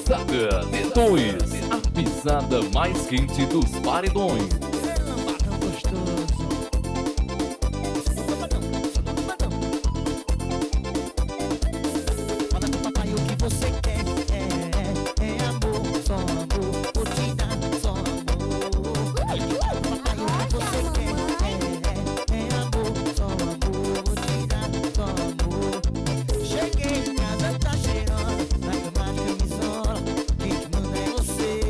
Pisada D2, a pisada mais quente dos paredões. Lambadão gostoso. Fala pro papai o que você quer. É amor, só amor. Vou te dar só amor. Fala pro papai o que você quer. É amor, só amor. Vou te dar só amor. Cheguei em casa, tá cheirando. Na cama de camisola. Quem que manda é você.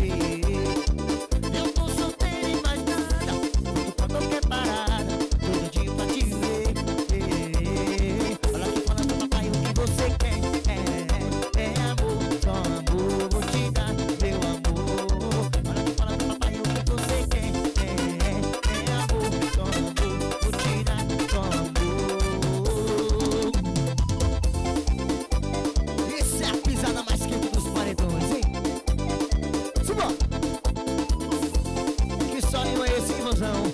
Eu tô solteiro e mais nada. Tudo pra qualquer parada. Todo dia pra te ver. Olha aqui, fala pro papai o que você quer. É amor, só amor. Vou te dar meu amor. Olha aqui, fala pro papai o que você quer. É amor, só amor. Vou te dar só amor. Essa é a pisada mais quente dos paredões, hein? Suba! Que soninho é esse, irmãozão?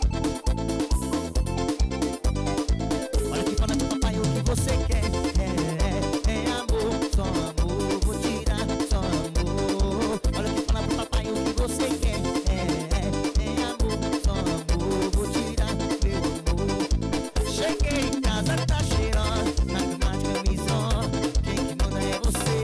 Olha aqui, fala pro papai o que você quer. É amor, só amor. Vou tirar só amor. Olha aqui, fala pro papai o que você quer. É amor, só amor. Vou tirar meu amor. Cheguei em casa, tá cheirando. Na cama de camisola. Quem que manda é você.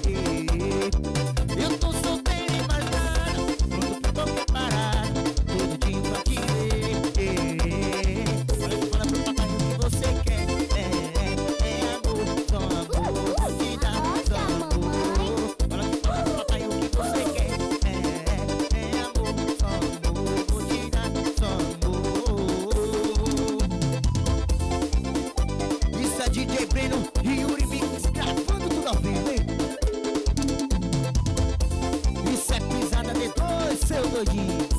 Eu tô solteiro e mais nada. Pronto pra qualquer parada. Todo dia pra te ver. Olha aqui, fala pro papai o que você quer. É amor, só amor. Vou te dar só amor. Olha aqui, fala pro papai o que você quer. É amor, só amor. Vou te dar só amor. Isso é DJ Breno e Yuri Mix gravando tudo ao vivo, hein? Isso é pisada D2, seu doidinho.